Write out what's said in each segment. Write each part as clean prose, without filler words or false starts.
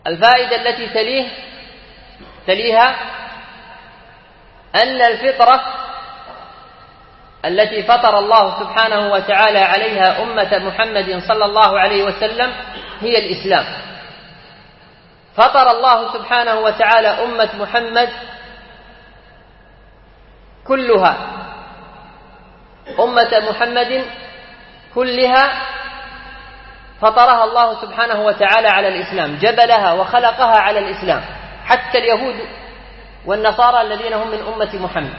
الفائدة التي تليها أن الفطرة التي فطر الله سبحانه وتعالى عليها أمة محمد صلى الله عليه وسلم هي الإسلام. فطر الله سبحانه وتعالى أمة محمد كلها، أمة محمد كلها فطرها الله سبحانه وتعالى على الإسلام، جبلها وخلقها على الإسلام، حتى اليهود والنصارى الذين هم من أمة محمد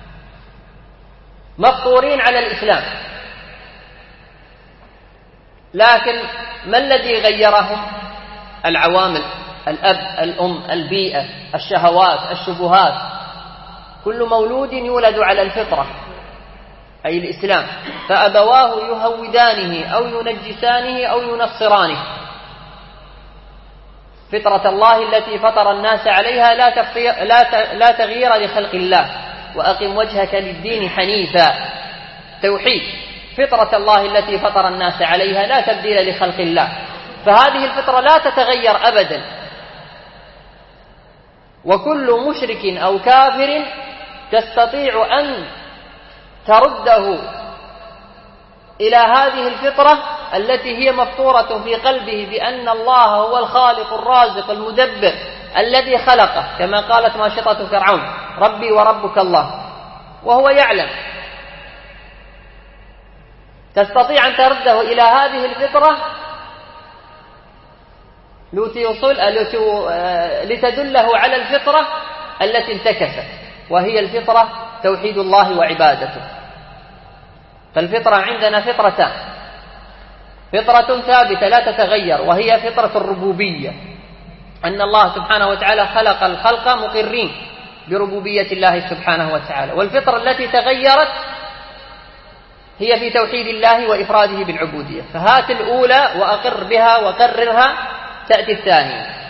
مفطورين على الإسلام. لكن ما الذي غيرهم؟ العوامل، الأب، الأم، البيئة، الشهوات، الشبهات. كل مولود يولد على الفطرة أي الإسلام، فأبواه يهودانه أو ينجسانه أو ينصرانه. فطرة الله التي فطر الناس عليها لا تغيير لخلق الله، وأقم وجهك للدين حنيفا، توحيد. فطرة الله التي فطر الناس عليها لا تبديل لخلق الله، فهذه الفطرة لا تتغير أبدا. وكل مشرك أو كافر تستطيع أن ترده إلى هذه الفطرة التي هي مفطورة في قلبه بأن الله هو الخالق الرازق المدبر الذي خلقه، كما قالت ماشطة فرعون: ربي وربك الله، وهو يعلم. تستطيع أن ترده إلى هذه الفطرة لتدله على الفطرة التي انتكست، وهي الفطرة توحيد الله وعبادته. فالفطرة عندنا فطرتان: فطرة ثابتة لا تتغير وهي فطرة الربوبية، أن الله سبحانه وتعالى خلق الخلق مقرين بربوبية الله سبحانه وتعالى. والفطرة التي تغيرت هي في توحيد الله وإفراده بالعبودية. فهات الأولى وأقر بها وقررها، تأتي الثانية.